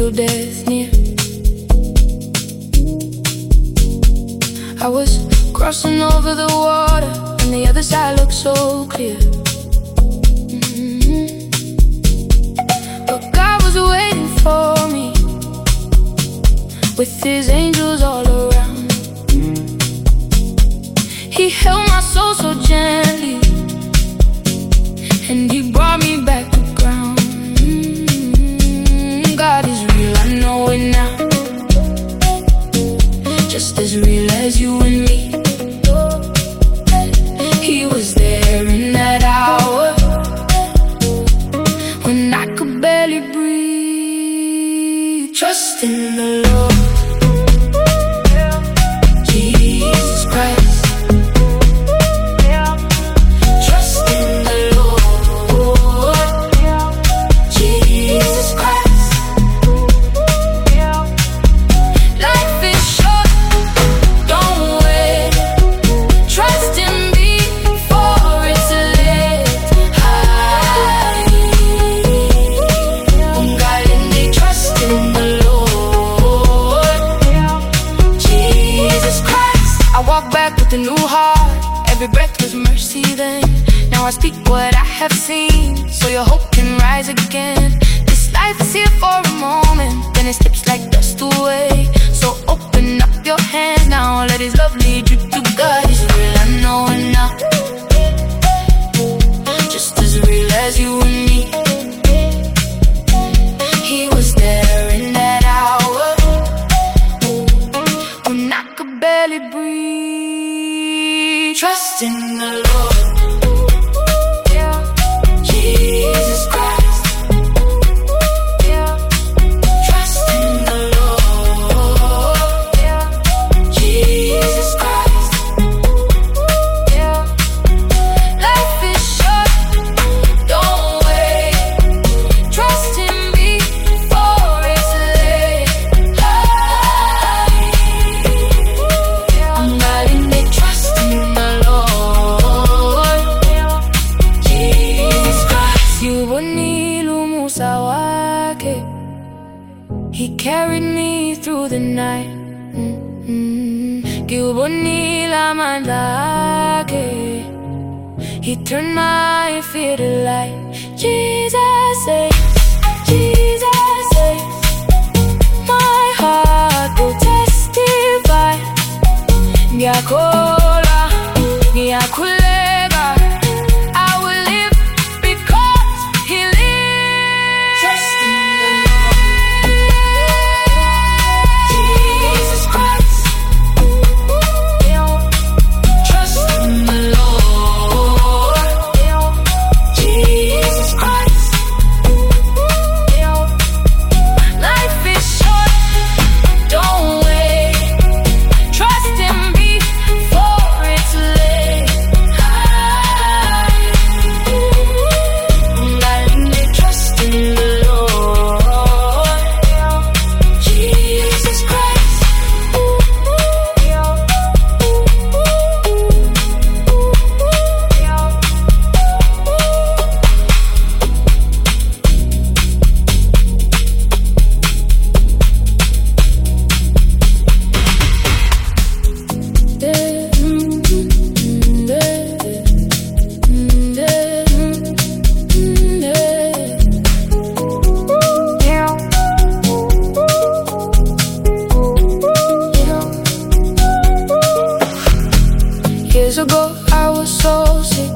feel death near. I was crossing over the water, and the other side looked so clear. But God was waiting for me, with His angels all around. He held my soul so gently, and He brought me back to ground. God is real, I know it now, just as real as you and me. He was there in that hour when I could barely breathe. Trust in the Lord Jesus Christ. Trust in the Lord Jesus Christ. Life is short, don't wait. Trust in me before it's late. Trust in the Lord Jesus Christ. I walk back with a new heart. Every breath was mercy then. Now I speak what I have seen, so your hope can rise again. This life is here for a moment, then it slips like dust away. So open up your hands now, let His love lead you to God. Is real, I know it now, just as real as you and me. He was there in that hour when I could barely breathe. Trust in the Lord Jesus Christ. Trust in the Lord Jesus Christ. Life is short, don't wait. Trust in me before it's late. I'm guiding it. Trust in the Lord Jesus Christ. Siubonile umusa wake, He carried me through the night. Ngiwubonile amandla akhe, He turned my fear to light. Jesus saves, Jesus saves. My heart will testify. Ngiyakholwa, ngiyakhuleka, I will live because He lives. Trust in the Lord Jesus Christ. Trust in the Lord Jesus Christ. Life is short, don't wait. Trust in me before it's late. Trust in the Lord Jesus Christ. Years ago I was so sick,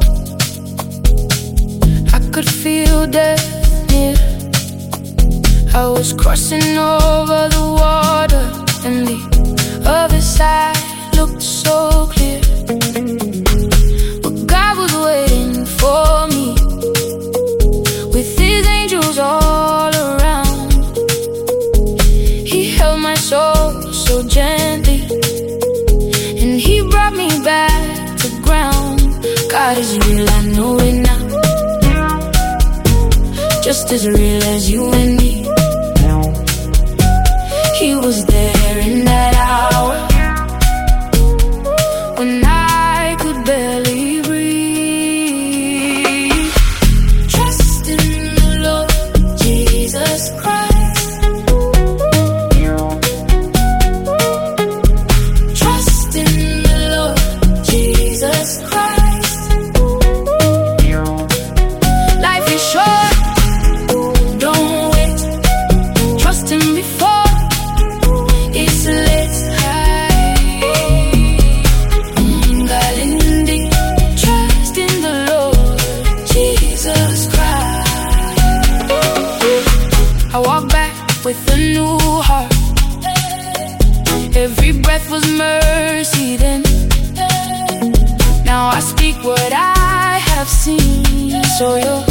I could feel death near. I was crossing over the water, and the other side looked so clear. But God was waiting for me, with His angels all around. He held my soul so gently, and He brought me back to ground. God is real, I know it now, just as real as you and me. He was there in that hour when I could barely breathe. Trust in the Lord Jesus Christ. was mercy then. Now I speak what I have seen. So you're